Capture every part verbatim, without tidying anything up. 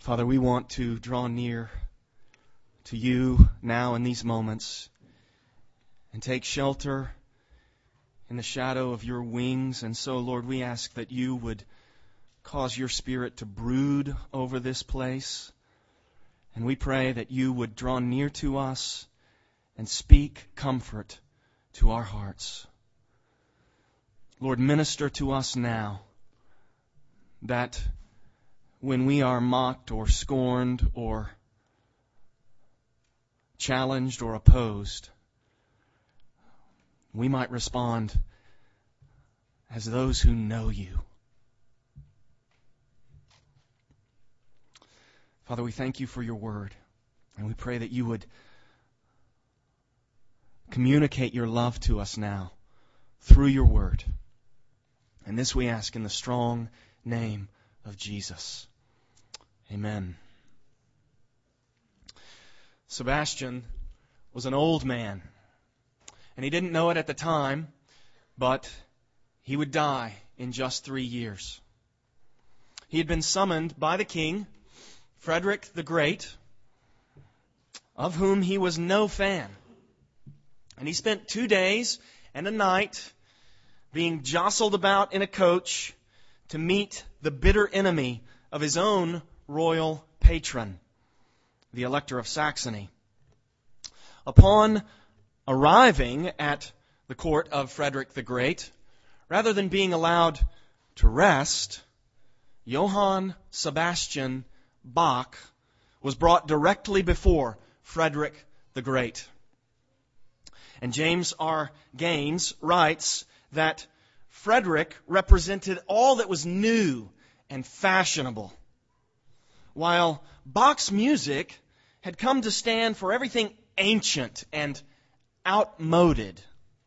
Father, we want to draw near to you now in these moments and take shelter in the shadow of your wings. And so, Lord, we ask that you would cause your Spirit to brood over this place. And we pray that you would draw near to us and speak comfort to our hearts. Lord, minister to us now, that when we are mocked or scorned or challenged or opposed, we might respond as those who know you. Father, we thank you for your word, and we pray that you would communicate your love to us now through your word. And this we ask in the strong name of Jesus. Amen. Sebastian was an old man, and he didn't know it at the time, but he would die in just three years. He had been summoned by the king, Frederick the Great, of whom he was no fan. And he spent two days and a night being jostled about in a coach to meet the bitter enemy of his own royal patron, the Elector of Saxony. Upon arriving at the court of Frederick the Great, rather than being allowed to rest, Johann Sebastian Bach was brought directly before Frederick the Great. And James R. Gaines writes that Frederick represented all that was new and fashionable, while Bach's music had come to stand for everything ancient and outmoded.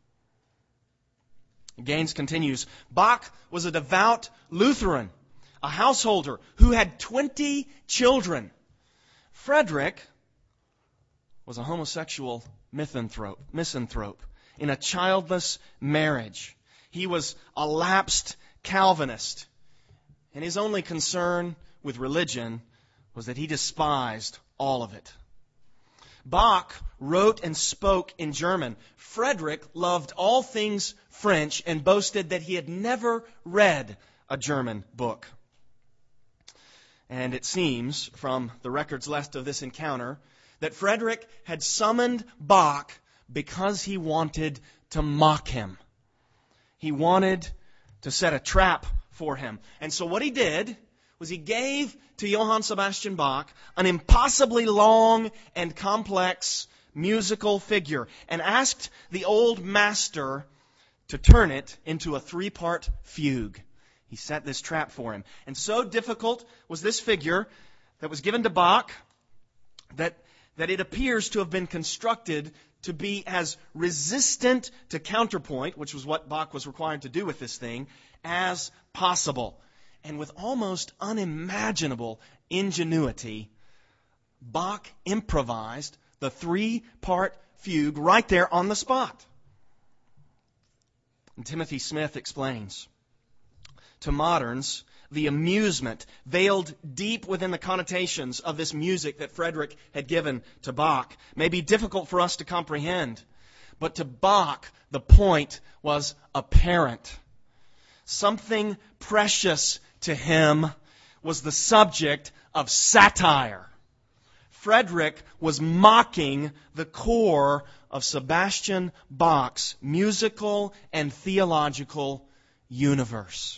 Gaines continues, Bach was a devout Lutheran, a householder who had twenty children. Frederick was a homosexual misanthrope, misanthrope in a childless marriage. He was a lapsed Calvinist, and his only concern with religion was that he despised all of it. Bach wrote and spoke in German. Frederick loved all things French and boasted that he had never read a German book. And it seems, from the records left of this encounter, that Frederick had summoned Bach because he wanted to mock him. He wanted to set a trap for him. And so what he did was he gave to Johann Sebastian Bach an impossibly long and complex musical figure and asked the old master to turn it into a three-part fugue. He set this trap for him. And so difficult was this figure that was given to Bach that, that it appears to have been constructed to be as resistant to counterpoint, which was what Bach was required to do with this thing, as possible. And with almost unimaginable ingenuity, Bach improvised the three-part fugue right there on the spot. And Timothy Smith explains, to moderns, the amusement veiled deep within the connotations of this music that Frederick had given to Bach may be difficult for us to comprehend, but to Bach the point was apparent. Something precious to him was the subject of satire. Frederick was mocking the core of Sebastian Bach's musical and theological universe.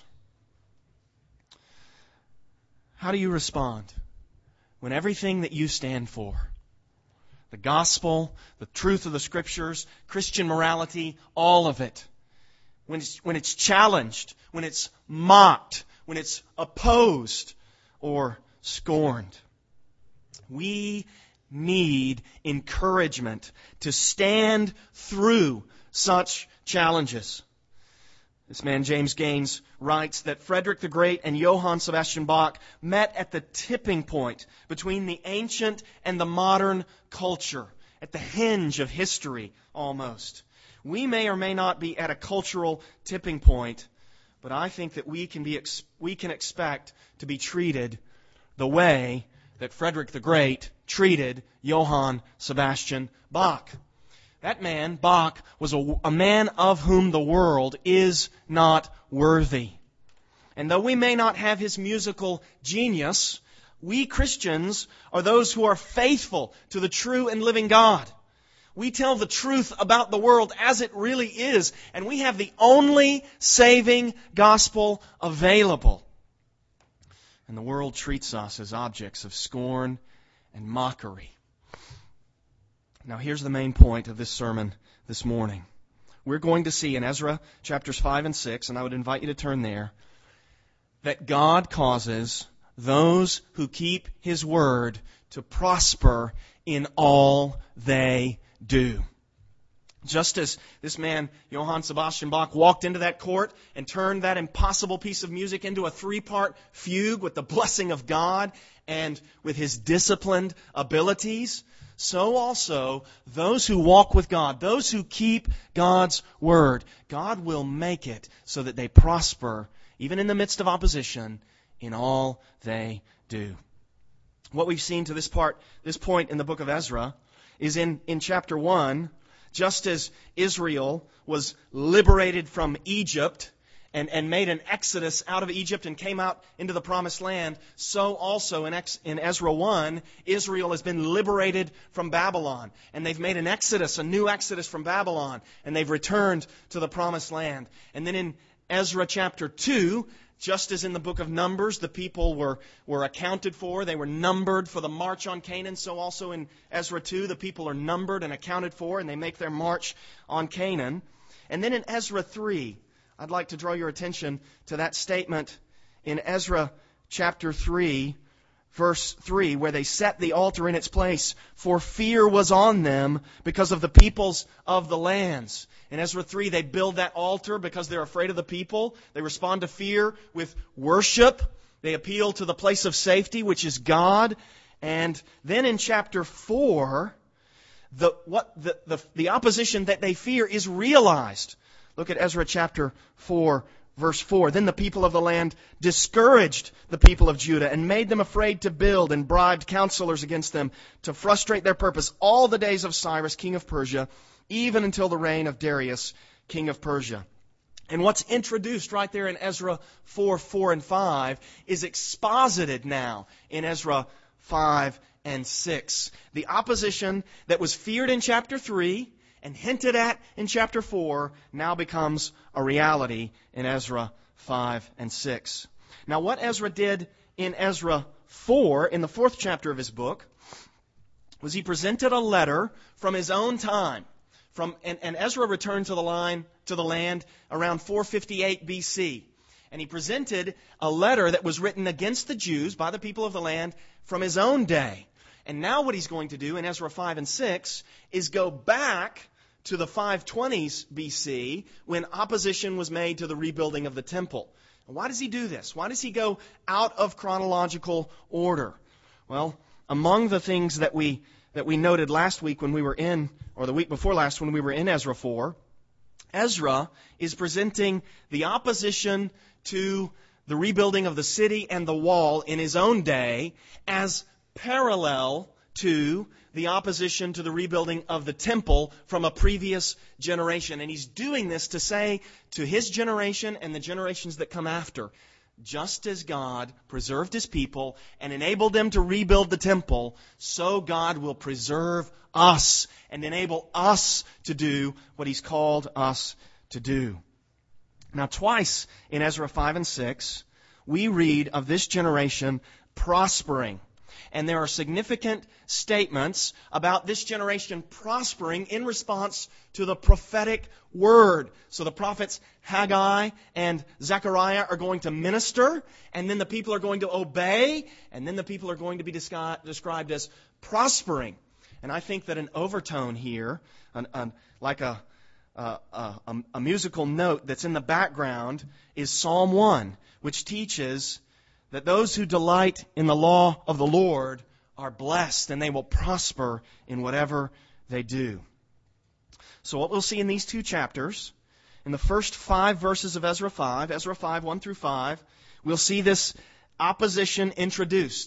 How do you respond when everything that you stand for, the gospel, the truth of the Scriptures, Christian morality, all of it, when it's, when it's challenged, when it's mocked, when it's opposed or scorned? We need encouragement to stand through such challenges. This man, James Gaines, writes that Frederick the Great and Johann Sebastian Bach met at the tipping point between the ancient and the modern culture, at the hinge of history almost. We may or may not be at a cultural tipping point, but I think that we can be we can expect to be treated the way that Frederick the Great treated Johann Sebastian Bach. That man, Bach, was a, a man of whom the world is not worthy. And though we may not have his musical genius, we Christians are those who are faithful to the true and living God. We tell the truth about the world as it really is, and we have the only saving gospel available. And the world treats us as objects of scorn and mockery. Now here's the main point of this sermon this morning. We're going to see in Ezra chapters five and six, and I would invite you to turn there, that God causes those who keep His word to prosper in all they do. Just as this man, Johann Sebastian Bach, walked into that court and turned that impossible piece of music into a three-part fugue with the blessing of God and with his disciplined abilities, so also those who walk with God, those who keep God's word, God will make it so that they prosper, even in the midst of opposition, in all they do. What we've seen to this part, this point in the book of Ezra, is in, in chapter one, just as Israel was liberated from Egypt and, and made an exodus out of Egypt and came out into the promised land, so also in, Ex, in Ezra one, Israel has been liberated from Babylon. And they've made an exodus, a new exodus from Babylon, and they've returned to the promised land. And then in Ezra chapter two, just as in the book of Numbers, the people were, were accounted for, they were numbered for the march on Canaan, so also in Ezra two, the people are numbered and accounted for, and they make their march on Canaan. And then in Ezra three, I'd like to draw your attention to that statement in Ezra chapter three, verse three, where they set the altar in its place, for fear was on them because of the peoples of the lands. In Ezra three, they build that altar because they're afraid of the people. They respond to fear with worship. They appeal to the place of safety, which is God. And then in chapter four, the what the, the, the opposition that they fear is realized. Look at Ezra chapter four, verse four. Then the people of the land discouraged the people of Judah and made them afraid to build and bribed counselors against them to frustrate their purpose all the days of Cyrus, king of Persia, even until the reign of Darius, king of Persia. And what's introduced right there in Ezra four, four, and five is exposited now in Ezra five and six. The opposition that was feared in chapter three and hinted at in chapter four now becomes a reality in Ezra five and six. Now what Ezra did in Ezra four, in the fourth chapter of his book, was he presented a letter from his own time. From, and, and Ezra returned to the line to the land around four fifty-eight B C. And he presented a letter that was written against the Jews by the people of the land from his own day. And now what he's going to do in Ezra five and six is go back to the five twenties B C when opposition was made to the rebuilding of the temple. And why does he do this? Why does he go out of chronological order? Well, among the things that we that we noted last week when we were in, or the week before last when we were in Ezra four, Ezra is presenting the opposition to the rebuilding of the city and the wall in his own day as parallel to the opposition to the rebuilding of the temple from a previous generation. And he's doing this to say to his generation and the generations that come after, just as God preserved His people and enabled them to rebuild the temple, so God will preserve us and enable us to do what He's called us to do. Now, twice in Ezra five and six, we read of this generation prospering. And there are significant statements about this generation prospering in response to the prophetic word. So the prophets Haggai and Zechariah are going to minister, and then the people are going to obey, and then the people are going to be descri- described as prospering. And I think that an overtone here, an, an, like a, a, a, a musical note that's in the background, is Psalm one, which teaches that those who delight in the law of the Lord are blessed, and they will prosper in whatever they do. So what we'll see in these two chapters, in the first five verses of Ezra five, Ezra five, one through five, we'll see this opposition introduced.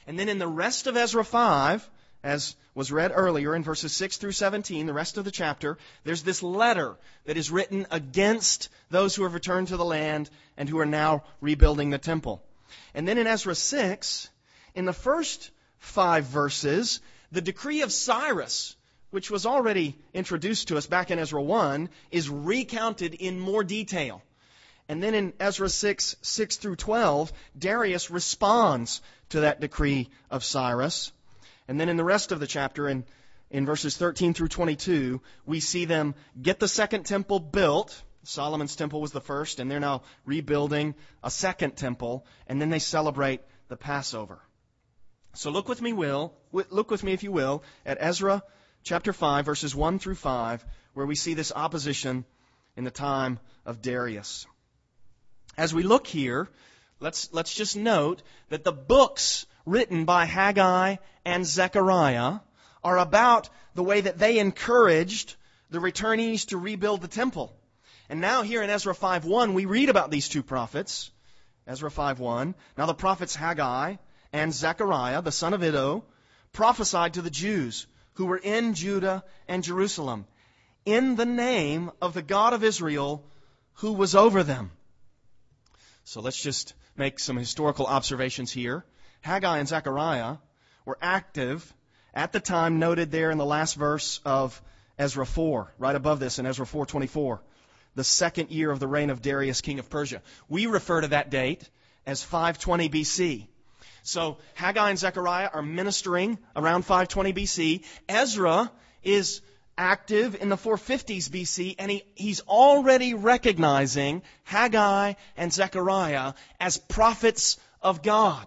And then in the rest of Ezra five, as was read earlier in verses six through seventeen, the rest of the chapter, there's this letter that is written against those who have returned to the land and who are now rebuilding the temple. And then in Ezra six, in the first five verses, the decree of Cyrus, which was already introduced to us back in Ezra one, is recounted in more detail. And then in Ezra six, six through twelve, Darius responds to that decree of Cyrus. And then in the rest of the chapter, in, in verses thirteen through twenty-two, we see them get the second temple built. Solomon's temple was the first, and they're now rebuilding a second temple, and then they celebrate the Passover. So look with me, will, look with me if you will, at Ezra chapter five, verses one through five, where we see this opposition in the time of Darius. As we look here, let's let's just note that the books written by Haggai and Zechariah are about the way that they encouraged the returnees to rebuild the temple. And now here in Ezra five one, we read about these two prophets. Ezra five one. Now the prophets Haggai and Zechariah, the son of Iddo, prophesied to the Jews who were in Judah and Jerusalem in the name of the God of Israel who was over them. So let's just make some historical observations here. Haggai and Zechariah were active at the time noted there in the last verse of Ezra four, right above this in Ezra four twenty-four, the second year of the reign of Darius, king of Persia. We refer to that date as five twenty B C. So Haggai and Zechariah are ministering around five twenty B C. Ezra is active in the four fifties B C, and he, he's already recognizing Haggai and Zechariah as prophets of God.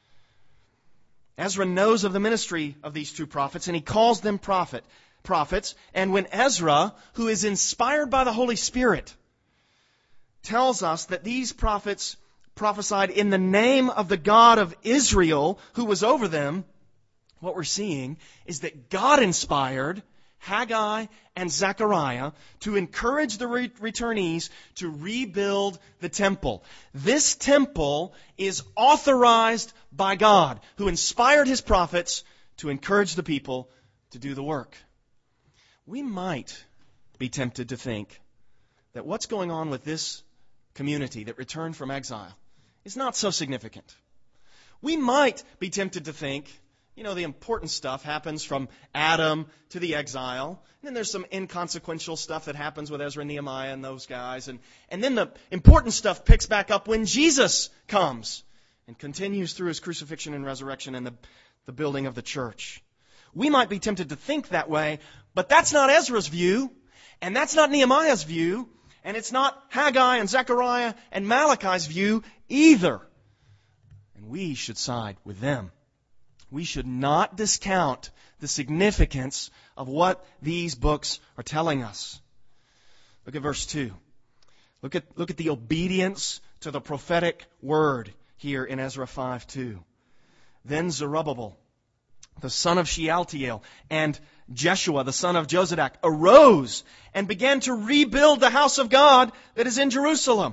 Ezra knows of the ministry of these two prophets, and he calls them prophet, prophets. And when Ezra, who is inspired by the Holy Spirit, tells us that these prophets prophesied in the name of the God of Israel who was over them, what we're seeing is that God inspired Haggai and Zechariah to encourage the re- returnees to rebuild the temple. This temple is authorized by God, who inspired His prophets to encourage the people to do the work. We might be tempted to think that what's going on with this community that returned from exile is not so significant. We might be tempted to think, you know, the important stuff happens from Adam to the exile. And then there's some inconsequential stuff that happens with Ezra and Nehemiah and those guys. And, and then the important stuff picks back up when Jesus comes and continues through His crucifixion and resurrection and the, the building of the church. We might be tempted to think that way, but that's not Ezra's view, and that's not Nehemiah's view, and it's not Haggai and Zechariah and Malachi's view either. And we should side with them. We should not discount the significance of what these books are telling us. Look at verse two. Look at, look at the obedience to the prophetic word here in Ezra five two. Then Zerubbabel, the son of Shealtiel, and Jeshua, the son of Jozadak, arose and began to rebuild the house of God that is in Jerusalem.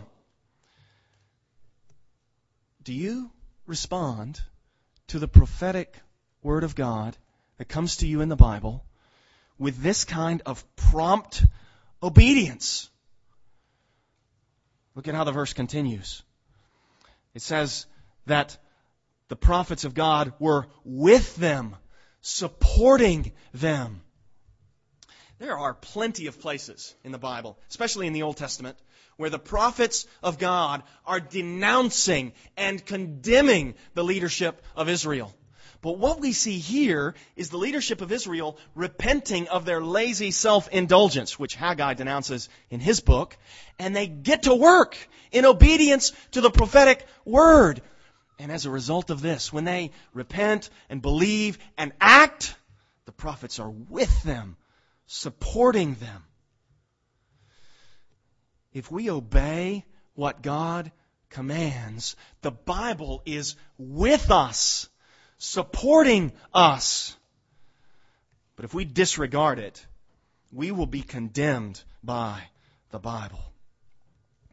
Do you respond to the prophetic word of God that comes to you in the Bible with this kind of prompt obedience? Look at how the verse continues. It says that the prophets of God were with them, supporting them. There are plenty of places in the Bible, especially in the Old Testament, where the prophets of God are denouncing and condemning the leadership of Israel. But what we see here is the leadership of Israel repenting of their lazy self-indulgence, which Haggai denounces in his book, and they get to work in obedience to the prophetic word. And as a result of this, when they repent and believe and act, the prophets are with them, supporting them. If we obey what God commands, the Bible is with us, supporting us. But if we disregard it, we will be condemned by the Bible.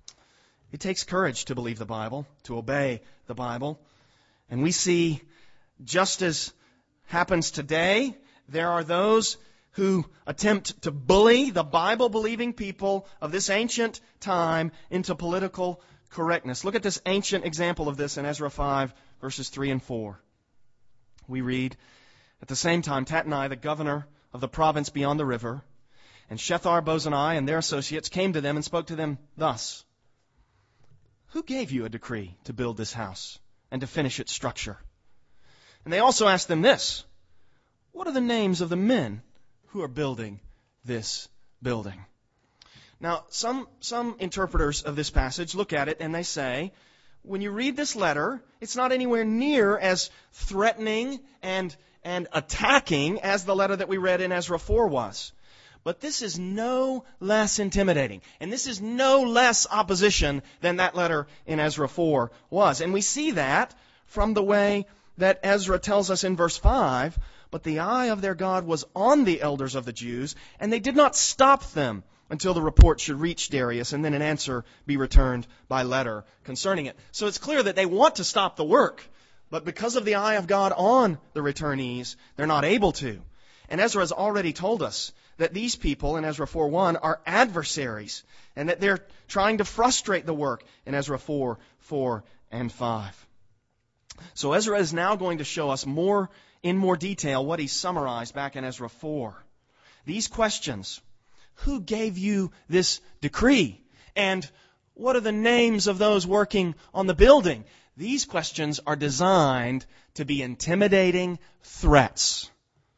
It takes courage to believe the Bible, to obey the Bible. And we see just as happens today, there are those who attempt to bully the Bible-believing people of this ancient time into political correctness. Look at this ancient example of this in Ezra five, verses three and four. We read, "At the same time, Tatnai, the governor of the province beyond the river, and Shethar-Bozenai and their associates came to them and spoke to them thus. Who gave you a decree to build this house and to finish its structure? And they also asked them this, what are the names of the men who are building this building?" Now, some, some interpreters of this passage look at it and they say, when you read this letter, it's not anywhere near as threatening and, and attacking as the letter that we read in Ezra four was. But this is no less intimidating. And this is no less opposition than that letter in Ezra four was. And we see that from the way that Ezra tells us in verse five, "But the eye of their God was on the elders of the Jews, and they did not stop them until the report should reach Darius, and then an answer be returned by letter concerning it." So it's clear that they want to stop the work, but because of the eye of God on the returnees, they're not able to. And Ezra has already told us that these people in Ezra four one are adversaries, and that they're trying to frustrate the work in Ezra four, four, and five. So Ezra is now going to show us more in more detail what he summarized back in Ezra four. These questions: who gave you this decree? And what are the names of those working on the building? These questions are designed to be intimidating threats.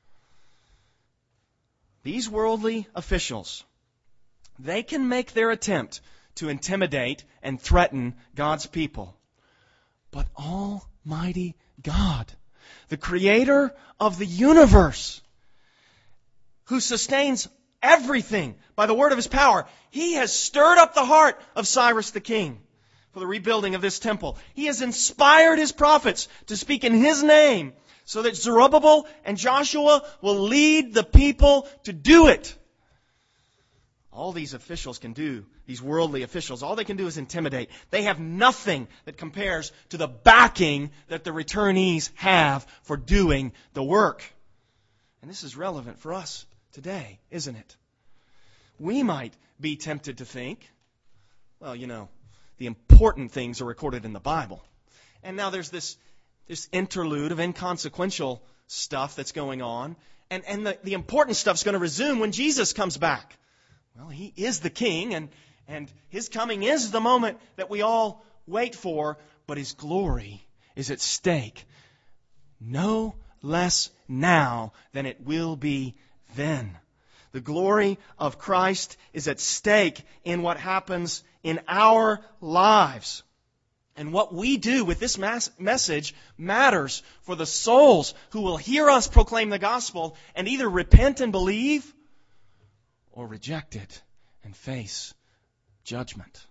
These worldly officials, they can make their attempt to intimidate and threaten God's people. But Almighty God, the Creator of the universe, who sustains everything by the word of His power, He has stirred up the heart of Cyrus the king for the rebuilding of this temple. He has inspired His prophets to speak in His name so that Zerubbabel and Joshua will lead the people to do it. All these officials can do, these worldly officials, all they can do is intimidate. They have nothing that compares to the backing that the returnees have for doing the work. And this is relevant for us today, isn't it? We might be tempted to think, well, you know, the important things are recorded in the Bible. And now there's this, this interlude of inconsequential stuff that's going on. And, and the, the important stuff's going to resume when Jesus comes back. Well, He is the King, and, and His coming is the moment that we all wait for, but His glory is at stake no less now than it will be then. The glory of Christ is at stake in what happens in our lives. And what we do with this mass- message matters for the souls who will hear us proclaim the gospel and either repent and believe or reject it and face judgment.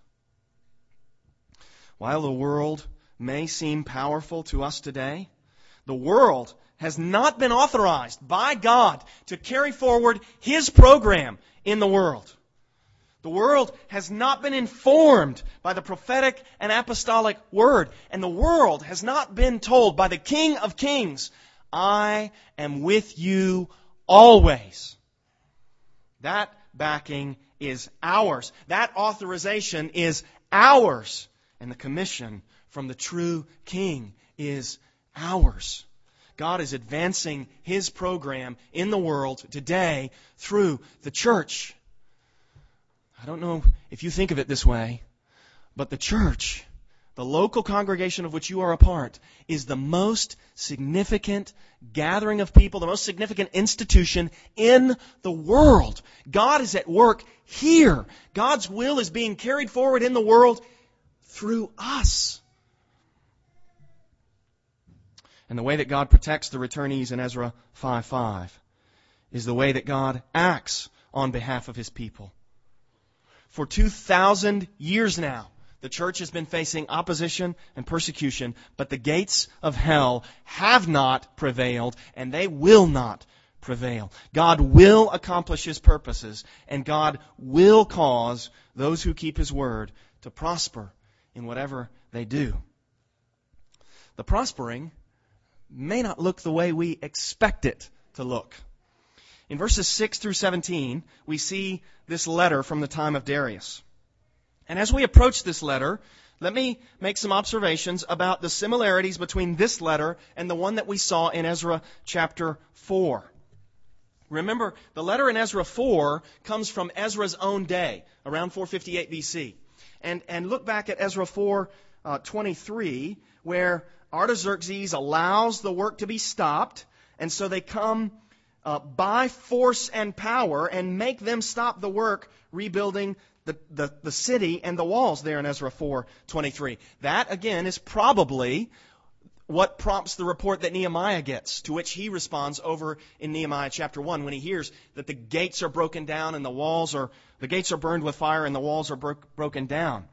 While the world may seem powerful to us today, the world has not been authorized by God to carry forward His program in the world. The world has not been informed by the prophetic and apostolic word. And the world has not been told by the King of Kings, "I am with you always." That backing is ours. That authorization is ours. And the commission from the true King is ours. God is advancing His program in the world today through the church. I don't know if you think of it this way, but the church, the local congregation of which you are a part, is the most significant gathering of people, the most significant institution in the world. God is at work here. God's will is being carried forward in the world through us. And the way that God protects the returnees in Ezra five five is the way that God acts on behalf of His people. For two thousand years now, the church has been facing opposition and persecution, but the gates of hell have not prevailed, and they will not prevail. God will accomplish His purposes, and God will cause those who keep His word to prosper in whatever they do. The prospering may not look the way we expect it to look. In verses six through seventeen, we see this letter from the time of Darius. And as we approach this letter, let me make some observations about the similarities between this letter and the one that we saw in Ezra chapter four. Remember, the letter in Ezra four comes from Ezra's own day, around four fifty-eight B C. And, and look back at Ezra four twenty-three, where Artaxerxes allows the work to be stopped, and so they come uh, by force and power and make them stop the work rebuilding the, the, the city and the walls there in Ezra four twenty-three. That, again, is probably what prompts the report that Nehemiah gets, to which he responds over in Nehemiah chapter one when he hears that the gates are broken down and the walls are, the gates are burned with fire and the walls are bro- broken down.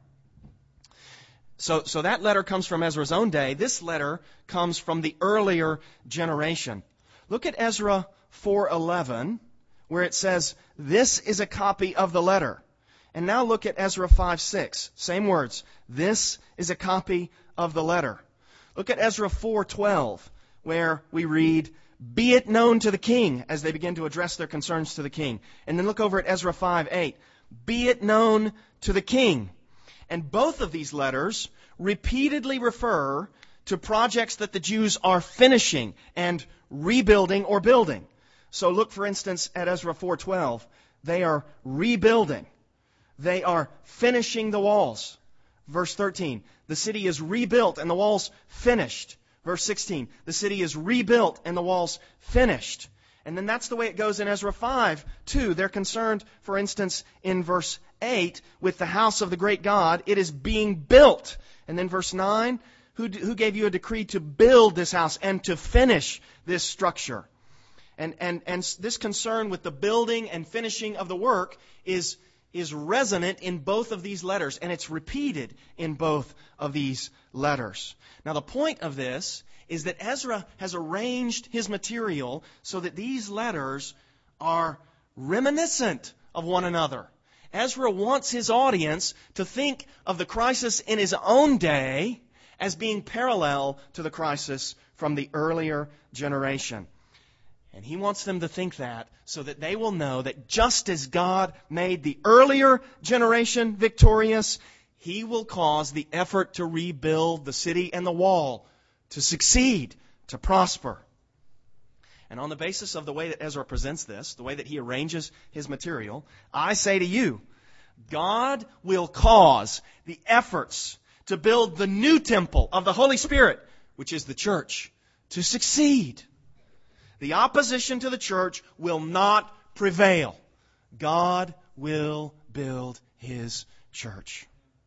So, so that letter comes from Ezra's own day. This letter comes from the earlier generation. Look at Ezra four eleven, where it says, "This is a copy of the letter." And now look at Ezra five six. Same words. "This is a copy of the letter." Look at Ezra four twelve, where we read, "Be it known to the king," as they begin to address their concerns to the king. And then look over at Ezra five eight. "Be it known to the king." And both of these letters repeatedly refer to projects that the Jews are finishing and rebuilding or building. So look, for instance, at Ezra four twelve. They are rebuilding. They are finishing the walls. Verse thirteen, the city is rebuilt and the walls finished. Verse sixteen, the city is rebuilt and the walls finished. And then that's the way it goes in Ezra five, too. They're concerned, for instance, in verse eight, with the house of the great God. It is being built. And then verse nine, who, who gave you a decree to build this house and to finish this structure? And, and, and this concern with the building and finishing of the work is is resonant in both of these letters, and it's repeated in both of these letters. Now, the point of this is that Ezra has arranged his material so that these letters are reminiscent of one another. Ezra wants his audience to think of the crisis in his own day as being parallel to the crisis from the earlier generation. And he wants them to think that so that they will know that just as God made the earlier generation victorious, He will cause the effort to rebuild the city and the wall to succeed, to prosper. And on the basis of the way that Ezra presents this, the way that he arranges his material, I say to you, God will cause the efforts to build the new temple of the Holy Spirit, which is the church, to succeed. The opposition to the church will not prevail. God will build His church.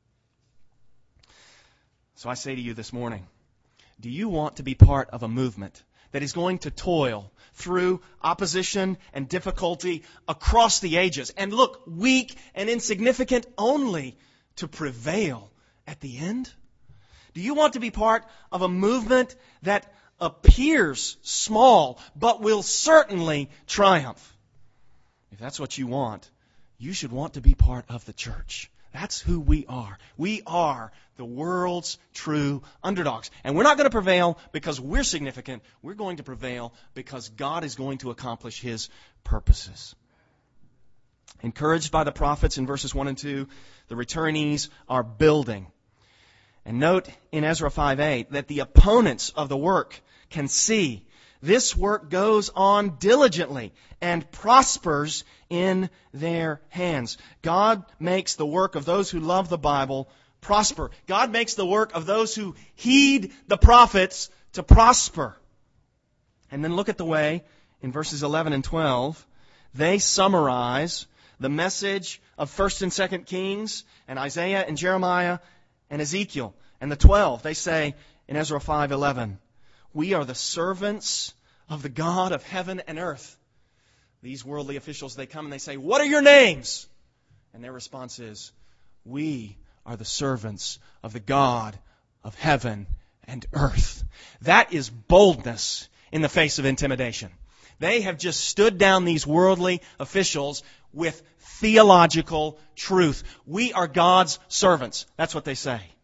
So I say to you this morning, do you want to be part of a movement that is going to toil through opposition and difficulty across the ages and look weak and insignificant only to prevail at the end? Do you want to be part of a movement that appears small, but will certainly triumph? If that's what you want, you should want to be part of the church. That's who we are. We are the world's true underdogs. And we're not going to prevail because we're significant. We're going to prevail because God is going to accomplish His purposes. Encouraged by the prophets in verses one and two, the returnees are building. And note in Ezra five eight that the opponents of the work can see this work goes on diligently and prospers in their hands. God makes the work of those who love the Bible prosper. God makes the work of those who heed the prophets to prosper. And then look at the way in verses eleven and twelve they summarize the message of First and Second Kings and Isaiah and Jeremiah and Ezekiel. And the twelve, they say in Ezra five eleven, we are the servants of the God of heaven and earth. These worldly officials, they come and they say, what are your names? And their response is, we are the servants of the God of heaven and earth. That is boldness in the face of intimidation. They have just stood down these worldly officials with theological truth. We are God's servants. That's what they say.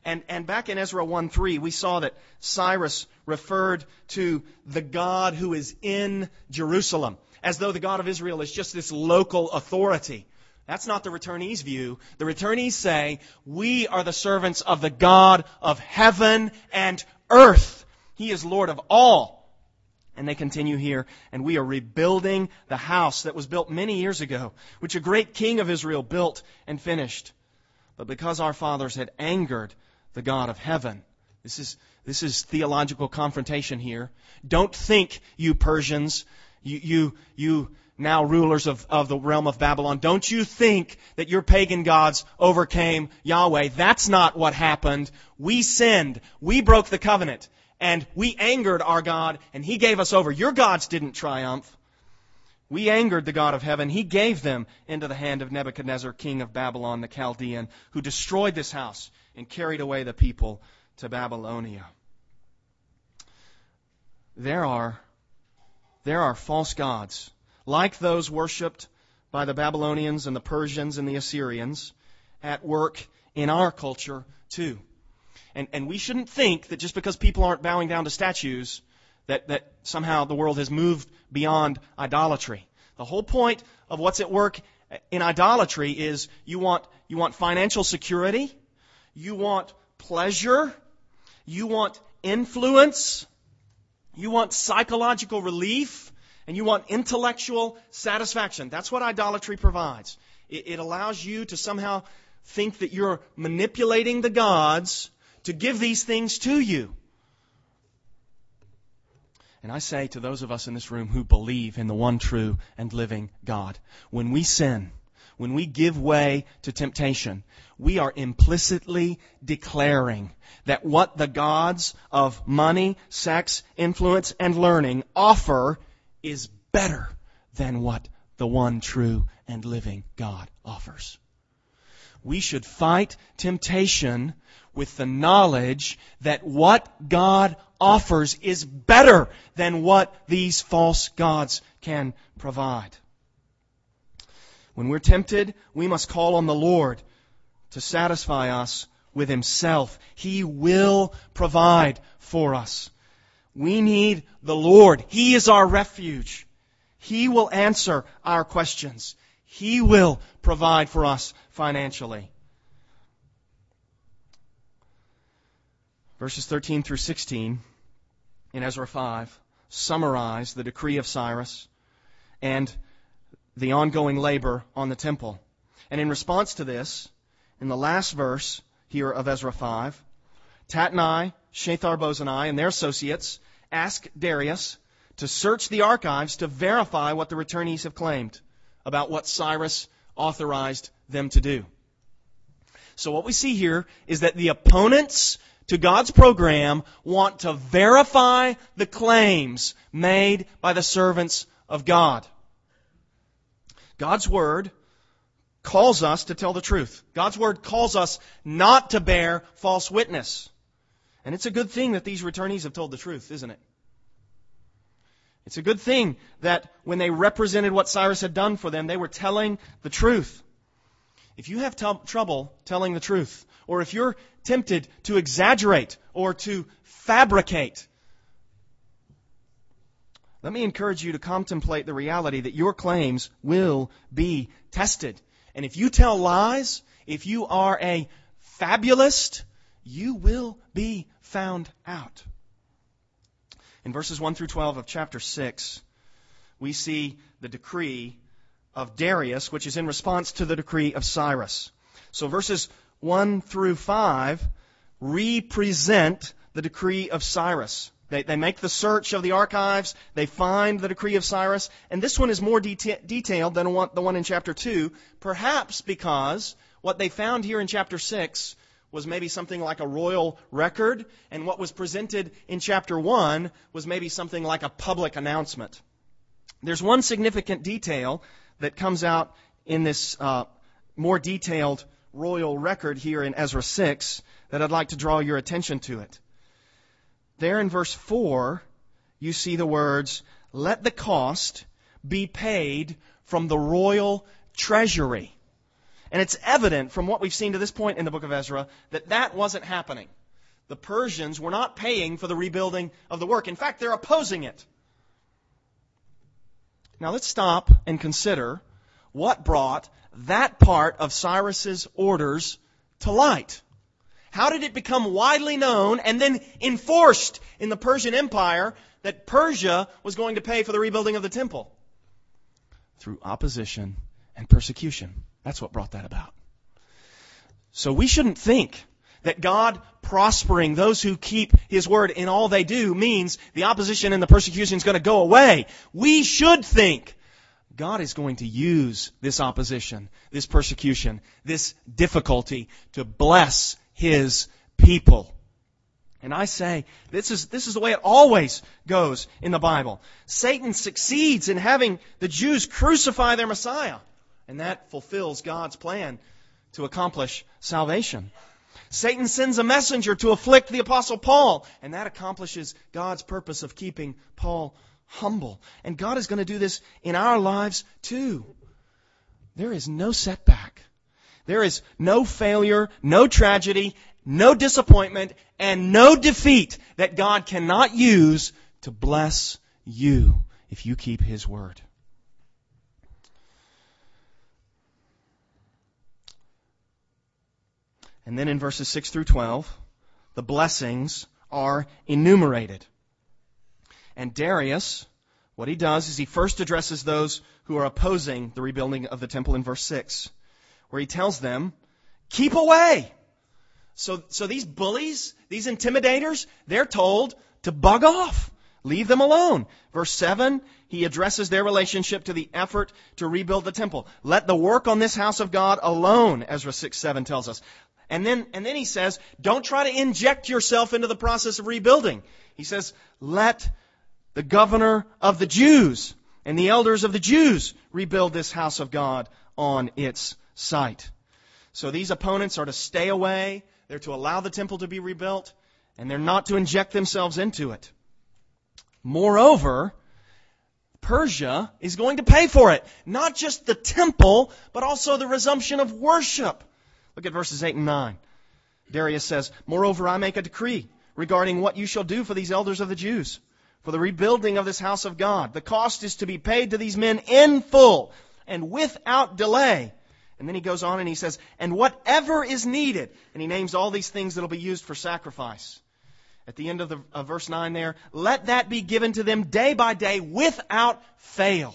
And, and back in Ezra one three, we saw that Cyrus referred to the God who is in Jerusalem, as though the God of Israel is just this local authority. That's not the returnees' view. The returnees say, we are the servants of the God of heaven and earth. He is Lord of all. And they continue here, and we are rebuilding the house that was built many years ago, which a great king of Israel built and finished. But because our fathers had angered the God of heaven, this is, this is theological confrontation here. Don't think, you Persians, you, you, you now rulers of, of the realm of Babylon, don't you think that your pagan gods overcame Yahweh. That's not what happened. We sinned. We broke the covenant. And we angered our God, and He gave us over. Your gods didn't triumph. We angered the God of heaven. He gave them into the hand of Nebuchadnezzar, king of Babylon, the Chaldean, who destroyed this house and carried away the people to Babylonia. There are, there are false gods, like those worshipped by the Babylonians and the Persians and the Assyrians, at work in our culture too. And, and we shouldn't think that just because people aren't bowing down to statues, that, that somehow the world has moved beyond idolatry. The whole point of what's at work in idolatry is you want, you want financial security, you want pleasure, you want influence, you want psychological relief, and you want intellectual satisfaction. That's what idolatry provides. It, it allows you to somehow think that you're manipulating the gods to give these things to you. And I say to those of us in this room who believe in the one true and living God, when we sin, when we give way to temptation, we are implicitly declaring that what the gods of money, sex, influence, and learning offer is better than what the one true and living God offers. We should fight temptation with the knowledge that what God offers is better than what these false gods can provide. When we're tempted, we must call on the Lord to satisfy us with Himself. He will provide for us. We need the Lord. He is our refuge. He will answer our questions. He will provide for us financially. Verses thirteen through sixteen in Ezra five summarize the decree of Cyrus and the ongoing labor on the temple. And in response to this, in the last verse here of Ezra five, Tatnai, Shethar-Bozenai, and their associates ask Darius to search the archives to verify what the returnees have claimed about what Cyrus authorized them to do. So what we see here is that the opponents to God's program want to verify the claims made by the servants of God. God's Word calls us to tell the truth. God's Word calls us not to bear false witness. And it's a good thing that these returnees have told the truth, isn't it? It's a good thing that when they represented what Cyrus had done for them, they were telling the truth. If you have t- trouble telling the truth, or if you're tempted to exaggerate or to fabricate, let me encourage you to contemplate the reality that your claims will be tested. And if you tell lies, if you are a fabulist, you will be found out. In verses one through twelve of chapter six, we see the decree of Darius, which is in response to the decree of Cyrus. So verses one through five represent the decree of Cyrus. They, they make the search of the archives, they find the decree of Cyrus, and this one is more deta- detailed than the one in chapter two, perhaps because what they found here in chapter six was maybe something like a royal record, and what was presented in chapter one was maybe something like a public announcement. There's one significant detail that comes out in this uh, more detailed royal record here in Ezra six that I'd like to draw your attention to it. There in verse four, you see the words, "Let the cost be paid from the royal treasury." And it's evident from what we've seen to this point in the book of Ezra that that wasn't happening. The Persians were not paying for the rebuilding of the work. In fact, they're opposing it. Now let's stop and consider what brought that part of Cyrus's orders to light. How did it become widely known and then enforced in the Persian Empire that Persia was going to pay for the rebuilding of the temple? Through opposition and persecution. That's what brought that about. So we shouldn't think that God prospering those who keep His word in all they do means the opposition and the persecution is going to go away. We should think God is going to use this opposition, this persecution, this difficulty to bless His people. And I say, this is, this is the way it always goes in the Bible. Satan succeeds in having the Jews crucify their Messiah. And that fulfills God's plan to accomplish salvation. Satan sends a messenger to afflict the Apostle Paul. And that accomplishes God's purpose of keeping Paul humble. And God is going to do this in our lives too. There is no setback. There is no failure, no tragedy, no disappointment, and no defeat that God cannot use to bless you if you keep His word. And then in verses six through twelve, the blessings are enumerated. And Darius, what he does is he first addresses those who are opposing the rebuilding of the temple in verse six, where he tells them, keep away. So, so these bullies, these intimidators, they're told to bug off. Leave them alone. Verse seven, he addresses their relationship to the effort to rebuild the temple. Let the work on this house of God alone, Ezra six seven tells us. And then, and then he says, don't try to inject yourself into the process of rebuilding. He says, let the governor of the Jews and the elders of the Jews rebuild this house of God on its site. So these opponents are to stay away. They're to allow the temple to be rebuilt, and they're not to inject themselves into it. Moreover, Persia is going to pay for it. Not just the temple, but also the resumption of worship. Look at verses eight and nine. Darius says, moreover, I make a decree regarding what you shall do for these elders of the Jews, for the rebuilding of this house of God. The cost is to be paid to these men in full and without delay. And then he goes on and he says, and whatever is needed. And he names all these things that will be used for sacrifice. At the end of, the, of verse nine there, let that be given to them day by day without fail.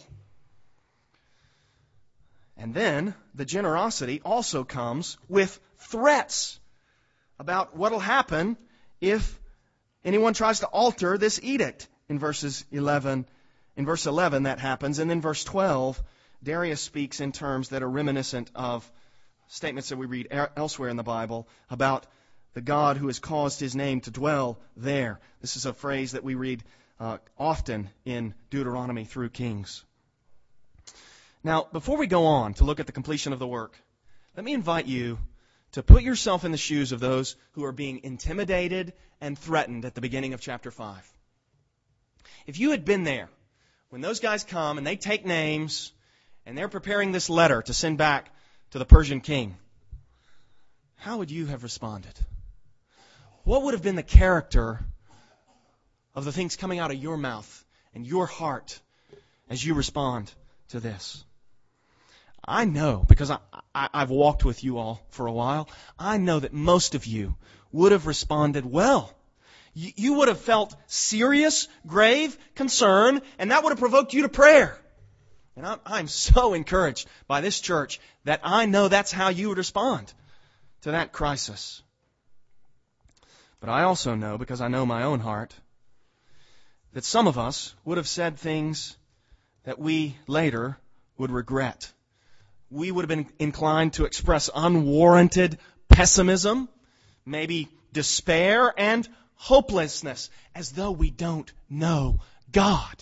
And then the generosity also comes with threats about what will happen if anyone tries to alter this edict. In verses eleven, in verse eleven that happens, and then verse twelve, Darius speaks in terms that are reminiscent of statements that we read elsewhere in the Bible about the God who has caused His name to dwell there. This is a phrase that we read uh, often in Deuteronomy through Kings. Now, before we go on to look at the completion of the work, let me invite you to put yourself in the shoes of those who are being intimidated and threatened at the beginning of chapter five. If you had been there when those guys come and they take names and they're preparing this letter to send back to the Persian king, how would you have responded? What would have been the character of the things coming out of your mouth and your heart as you respond to this? I know, because I, I, I've walked with you all for a while, I know that most of you would have responded well. You, you would have felt serious, grave concern, and that would have provoked you to prayer. And I'm, I'm so encouraged by this church that I know that's how you would respond to that crisis. But I also know, because I know my own heart, that some of us would have said things that we later would regret. We would have been inclined to express unwarranted pessimism, maybe despair and hopelessness, as though we don't know God.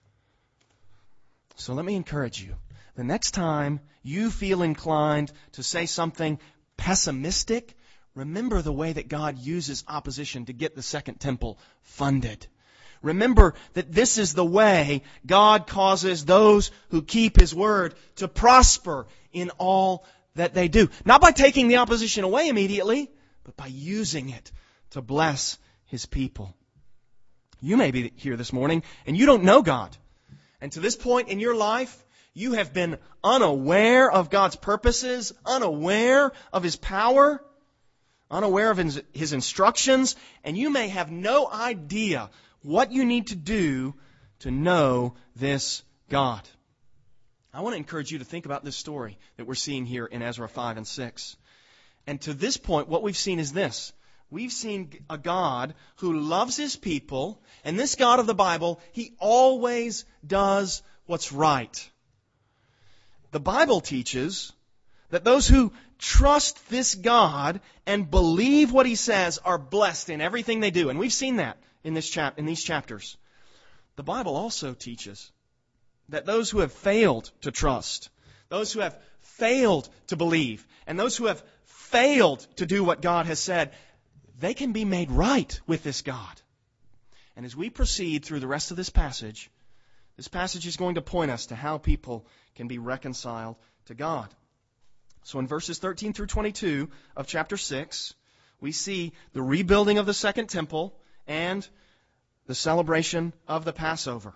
So let me encourage you. The next time you feel inclined to say something pessimistic, remember the way that God uses opposition to get the second temple funded. Remember that this is the way God causes those who keep His word to prosper in all that they do. Not by taking the opposition away immediately, but by using it to bless His people. You may be here this morning and you don't know God. And to this point in your life, you have been unaware of God's purposes, unaware of His power, unaware of His, his instructions, and you may have no idea what you need to do to know this God. I want to encourage you to think about this story that we're seeing here in Ezra five and six. And to this point, what we've seen is this. We've seen a God who loves His people, and this God of the Bible, He always does what's right. The Bible teaches that those who trust this God and believe what He says are blessed in everything they do. And we've seen that in this chap- in these chapters. The Bible also teaches that those who have failed to trust, those who have failed to believe, and those who have failed to do what God has said, they can be made right with this God. And as we proceed through the rest of this passage, this passage is going to point us to how people can be reconciled to God. So in verses thirteen through twenty-two of chapter six, we see the rebuilding of the second temple and the celebration of the Passover.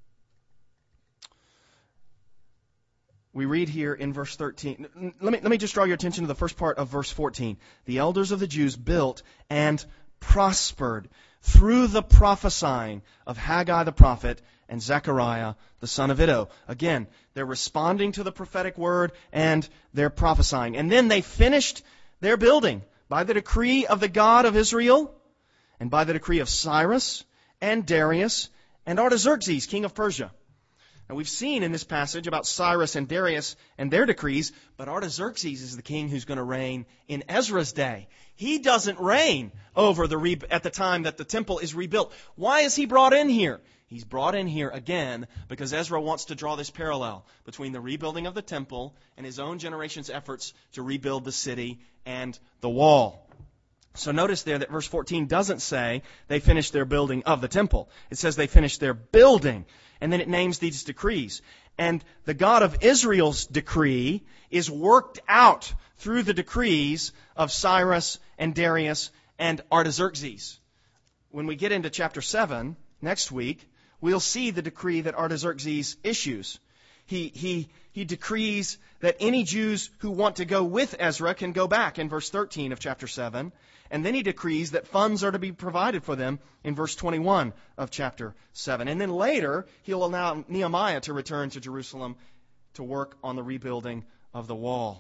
We read here in verse thirteen. Let me, let me just draw your attention to the first part of verse fourteen. The elders of the Jews built and prospered through the prophesying of Haggai the prophet and Zechariah the son of Iddo. Again, they're responding to the prophetic word and they're prophesying. And then they finished their building by the decree of the God of Israel and by the decree of Cyrus and Darius and Artaxerxes, king of Persia. Now we've seen in this passage about Cyrus and Darius and their decrees, but Artaxerxes is the king who's going to reign in Ezra's day. He doesn't reign over the re- at the time that the temple is rebuilt. Why is he brought in here? He's brought in here again because Ezra wants to draw this parallel between the rebuilding of the temple and his own generation's efforts to rebuild the city and the wall. So notice there that verse fourteen doesn't say they finished their building of the temple. It says they finished their building. And then it names these decrees. And the God of Israel's decree is worked out through the decrees of Cyrus and Darius and Artaxerxes. When we get into chapter seven next week, we'll see the decree that Artaxerxes issues. He, he, he decrees that any Jews who want to go with Ezra can go back in verse thirteen of chapter seven. And then he decrees that funds are to be provided for them in verse twenty-one of chapter seven. And then later, he'll allow Nehemiah to return to Jerusalem to work on the rebuilding of the wall.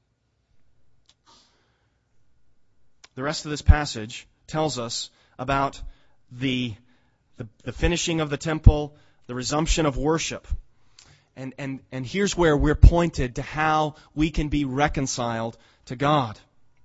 The rest of this passage tells us about the, the, the finishing of the temple, the resumption of worship. And, and, and here's where we're pointed to how we can be reconciled to God.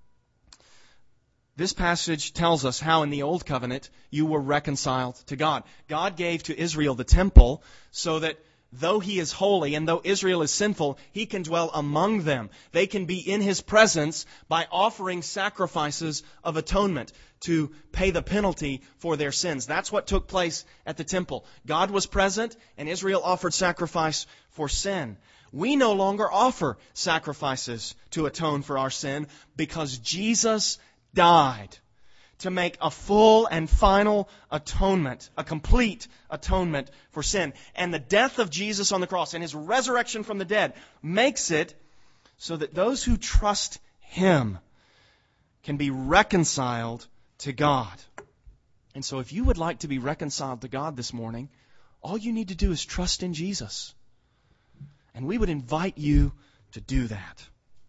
This passage tells us how in the Old Covenant you were reconciled to God. God gave to Israel the temple so that though He is holy and though Israel is sinful, He can dwell among them. They can be in His presence by offering sacrifices of atonement to pay the penalty for their sins. That's what took place at the temple. God was present and Israel offered sacrifice for sin. We no longer offer sacrifices to atone for our sin because Jesus died to make a full and final atonement, a complete atonement for sin. And the death of Jesus on the cross and His resurrection from the dead makes it so that those who trust Him can be reconciled to God. And so if you would like to be reconciled to God this morning, all you need to do is trust in Jesus. And we would invite you to do that.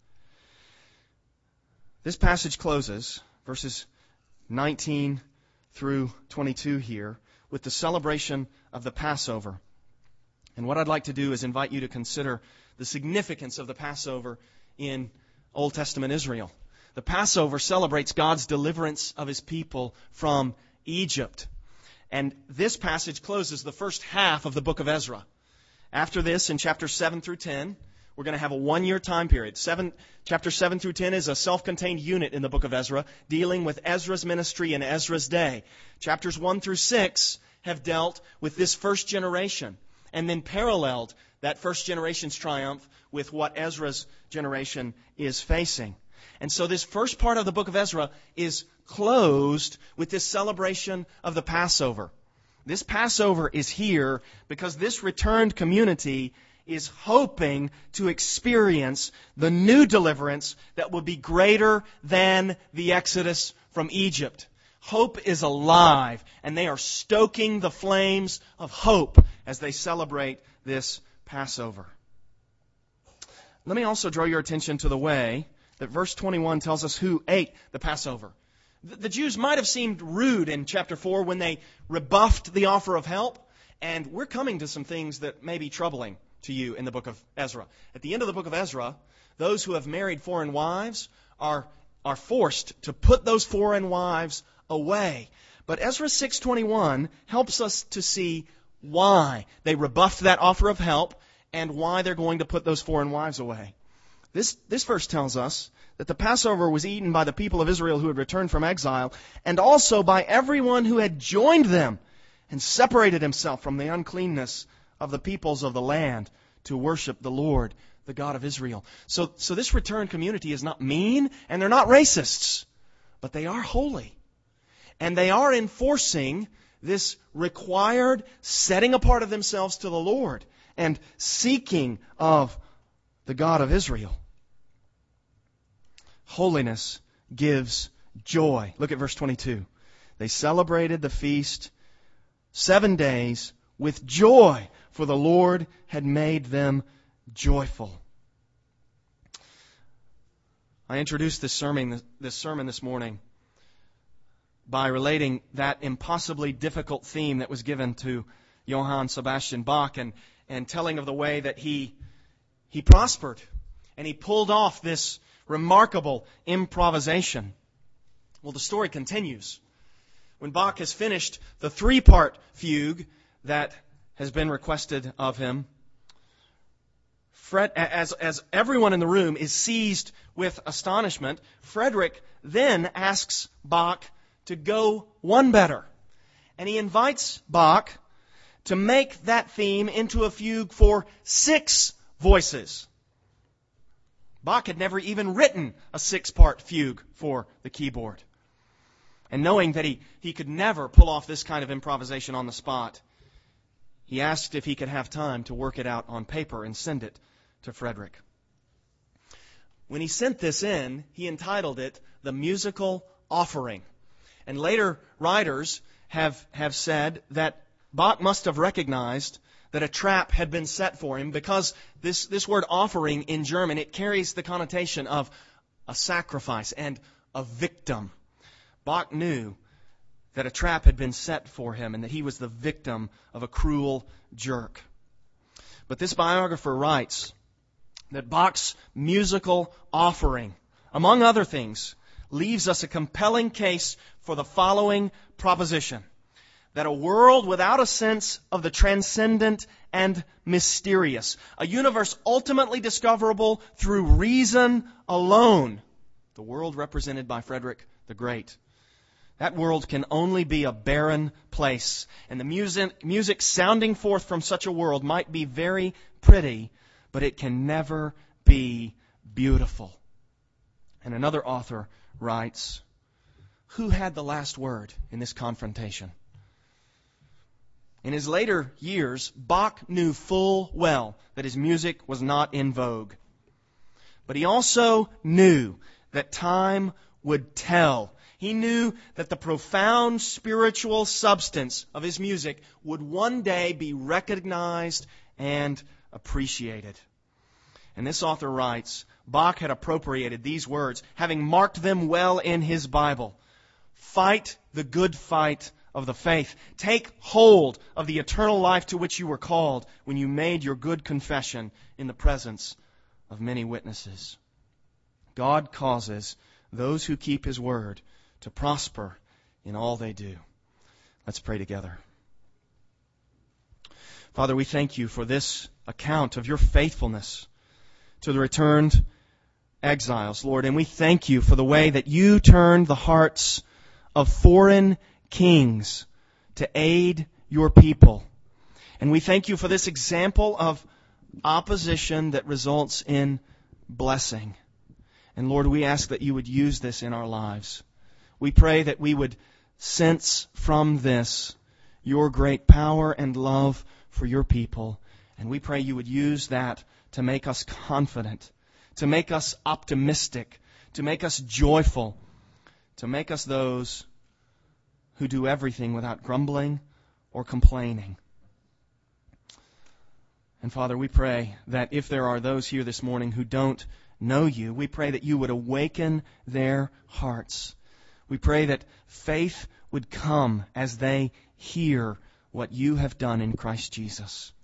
This passage closes, verses nineteen through twenty-two here, with the celebration of the Passover. And what I'd like to do is invite you to consider the significance of the Passover in Old Testament Israel. The Passover celebrates God's deliverance of His people from Egypt. And this passage closes the first half of the book of Ezra. After this, in chapters seven through ten, we're going to have a one-year time period. Seven, chapter seven through ten is a self-contained unit in the book of Ezra, dealing with Ezra's ministry in Ezra's day. Chapters one through six have dealt with this first generation. and then paralleled that first generation's triumph with what Ezra's generation is facing. And so this first part of the book of Ezra is closed with this celebration of the Passover. This Passover is here because this returned community is hoping to experience the new deliverance that will be greater than the Exodus from Egypt. Hope is alive, and they are stoking the flames of hope as they celebrate this Passover. Let me also draw your attention to the way that verse twenty-one tells us who ate the Passover. The Jews might have seemed rude in chapter four when they rebuffed the offer of help, and we're coming to some things that may be troubling to you in the book of Ezra. At the end of the book of Ezra, those who have married foreign wives are, are forced to put those foreign wives away. But Ezra six twenty-one helps us to see why they rebuffed that offer of help and why they're going to put those foreign wives away. This, this verse tells us that the Passover was eaten by the people of Israel who had returned from exile, and also by everyone who had joined them and separated himself from the uncleanness of the peoples of the land to worship the Lord, the God of Israel. So, so this returned community is not mean, and they're not racists, but they are holy. And they are enforcing this required setting apart of themselves to the Lord and seeking of the God of Israel. Holiness gives joy. Look at verse twenty-two. They celebrated the feast seven days with joy, for the Lord had made them joyful. I introduced this sermon, this sermon this morning by relating that impossibly difficult theme that was given to Johann Sebastian Bach and, and telling of the way that he, he prospered and he pulled off this remarkable improvisation. Well, the story continues. When Bach has finished the three-part fugue that has been requested of him, Fred, as, as everyone in the room is seized with astonishment, Frederick then asks Bach to go one better. And he invites Bach to make that theme into a fugue for six voices. Bach had never even written a six-part fugue for the keyboard. And knowing that he, he could never pull off this kind of improvisation on the spot, he asked if he could have time to work it out on paper and send it to Frederick. When he sent this in, he entitled it The Musical Offering. And later writers have, have said that Bach must have recognized that a trap had been set for him because this, this word offering in German, it carries the connotation of a sacrifice and a victim. Bach knew that a trap had been set for him and that he was the victim of a cruel jerk. But this biographer writes that Bach's musical offering, among other things, leaves us a compelling case for the following proposition: that a world without a sense of the transcendent and mysterious, a universe ultimately discoverable through reason alone, the world represented by Frederick the Great, that world can only be a barren place. And the music, music sounding forth from such a world might be very pretty, but it can never be beautiful. And another author writes, who had the last word in this confrontation? In his later years, Bach knew full well that his music was not in vogue. But he also knew that time would tell. He knew that the profound spiritual substance of his music would one day be recognized and appreciated. And this author writes, Bach had appropriated these words, having marked them well in his Bible. Fight the good fight of the faith. Take hold of the eternal life to which you were called when you made your good confession in the presence of many witnesses. God causes those who keep His word to prosper in all they do. Let's pray together. Father, we thank you for this account of your faithfulness to the returned exiles, Lord, and we thank you for the way that you turned the hearts of foreign kings to aid your people. And we thank you for this example of opposition that results in blessing. And Lord, we ask that you would use this in our lives. We pray that we would sense from this your great power and love for your people. And we pray you would use that to make us confident, to make us optimistic, to make us joyful, to make us those who do everything without grumbling or complaining. And Father, we pray that if there are those here this morning who don't know you, we pray that you would awaken their hearts. We pray that faith would come as they hear what you have done in Christ Jesus.